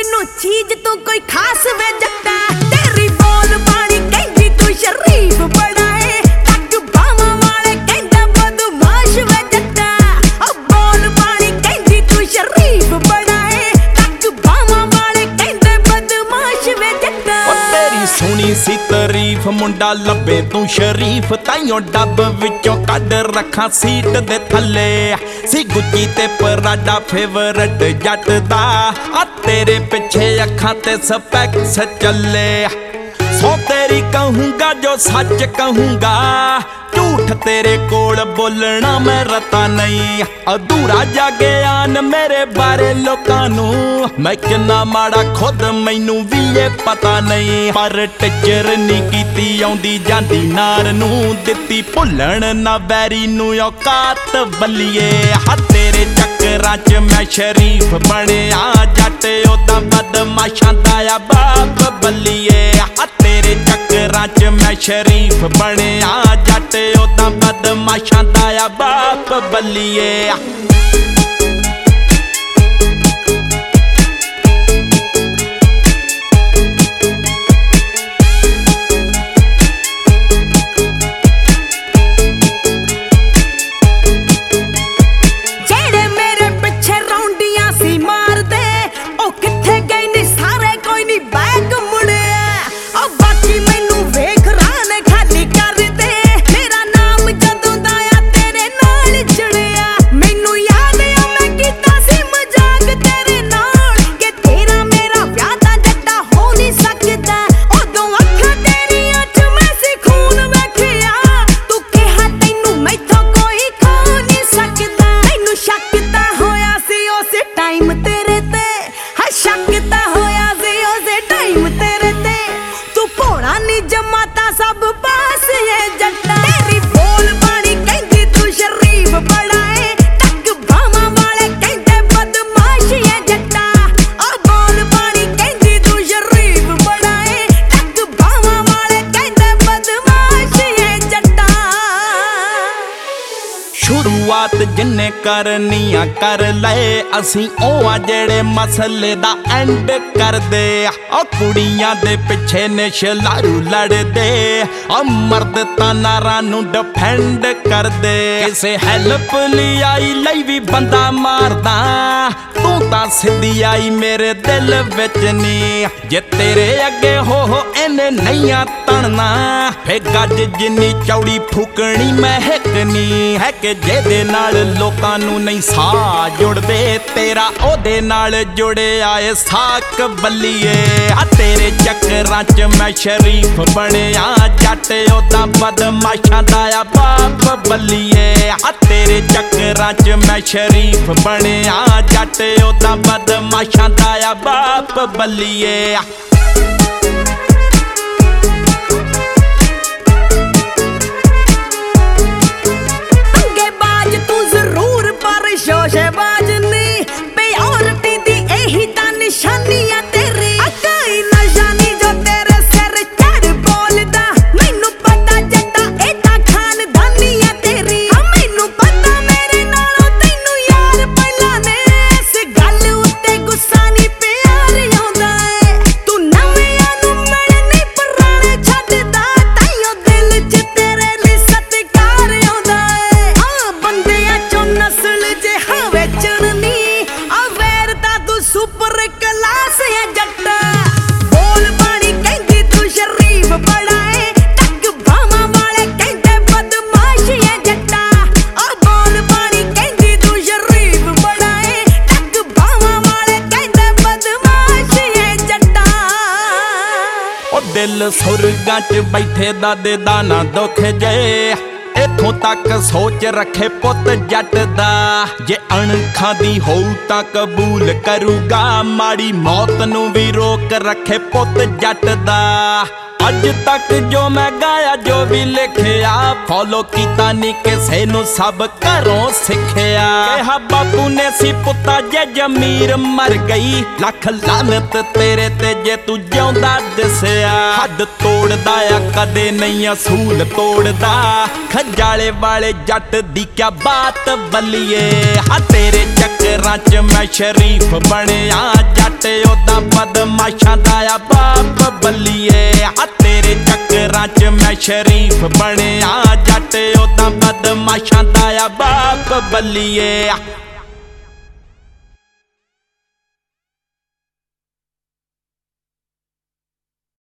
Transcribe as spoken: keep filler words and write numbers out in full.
मैनू चीज तू कोई खास वे जट्टा तेरी बोल बाणी कहंदी तू शरीफ बड़ा है तक बावां वाले कहंदा बदमाश वे जट्टा ओ बोल बाणी कहंदी तू शरीफ बड़ा है तक बावां वाले कहंदे बदमाश वे जट्टा ओ तेरी सोहनी सी तारीफ मुंडा लब्बे तू शरीफ ताइयों डब विचों कड रखा सीट दे थले सी गुच्ची ते पराडा फेवरेट जट दा आ तेरे पिछे अखां ते स्पैक्स चले सो तेरी कहूंगा जो सच कहूंगा झूठ तेरे कोल बोलना मैं रता नहीं अधूरा जागे आन मेरे बारे लोकां नू मैं किन्ना माड़ा खुद मैनू भी ये पता नहीं पर टिचर नी कीती आउंदी जांदी नार नू दित्ती भुल्लण ना बैरी नू औकात बल्लिए हा तेरे चक्करां च मैं शरीफ बणिया जट ओदा बदमाशां दा आ बाप बल्लिए हा तेरे चक्करां च मैं शरीफ बणिया जट ओदा बदमाशां दा आ बाप बल्लिए जमाता सब पास है जट्टा तेरी बोल बाणी कहंदी तू शरीफ बड़ा है तक बावां वाले कहंदे बदमाश है जट्टा ओ बोल बाणी कहंदी तू शरीफ बड़ा है तक बावां वाले कहंदे बदमाश है जट्टा शुरुआत जिन्ने करनी आ कर ले असी ओ आ जेड़े मसले दा एंड कर दे ओ कुड़ियां दे पिछे ने शलारू लड़दे ओ मर्द तां नारां नू डिफेंड कर दे किसे हेल्प लई आई लई भी बंदा मारदा तू तां सिद्धी आई मेरे दिल विच नी जे तेरे अगे हो हो इन्ने नईयां तणना फे गज जिन्नी चौड़ी फूकनी महकनी है कि जेदे नाल लोकां नू नहीं सा जुड़दे तेरा ओदे नाल जुड़े आए साक बल्लिए आ तेरे चक्करां च मैं शरीफ बणिया जट ओदा बदमाशां दा आ बाप बल्लिए आ तेरे चक्करां च मैं शरीफ बणिया जट ओदा बदमाशां दा आ बाप बल्लिए शोशेबाज नहीं प्योरिटी दी यही ता निशानी है तेरी कोई नशानी जो तेरे सिर चढ़ बोलदा मैनू पता जट्टा ए ता खानदानी है तेरी मैनू पता मेरे नालों तैनू यार पहला ने इस गल उत्ते गुस्सा नहीं प्यार आउंदा है तू नवेआं नू मिलनी पुराने छड्डदा ताइयों दिल च तेरे लई सत्कार आउंदा है आ बंदियां चों नस्ल सुपर क्लास है जट्टा बोल बाणी कहंदी तू शरीफ बड़ा है तक बावां वाले कहंदे बदमाश है जट्टा ओ बोल बाणी कहंदी तू शरीफ बड़ा है तक बावां वाले कहंदे बदमाश है जट्टा ओ दिल सुरगां च बैठे दादे दा ना दुख जे इथों तक सोच रखे पुत जट दा जे अणखां दी होऊ तां कबूल करूगा माड़ी मौत नू भी रोक रखे पुत जट दा अज तक जो मैं गाया जो भी लिखिया फॉलो कीता नी किसे नू सब घरों सिखिया कहा बापू ने सी पुता जे जमीर मर गई लख लानत तेरे ते जे तू जिउंदा दिसिया हद तोड़दा आ कदे नहीं असूल तोड़दा खजाले वाले जट दी क्या बात बल्लिए हा तेरे चक्करां च मैं शरीफ बणिया जट ओदा ਬਦਮਾਸ਼ਾਂ ਦਾ ਆ ਬਾਪ ਬੱਲੀਏ। ਆ ਤੇਰੇ ਚੱਕਰਾਂ ਚ ਮੈਂ ਸ਼ਰੀਫ ਬਣਿਆ ਜੱਟ, ਉਦਾਂ ਬਦਮਾਸ਼ਾਂ ਦਾ ਆ ਬਾਪ ਬੱਲੀਏ।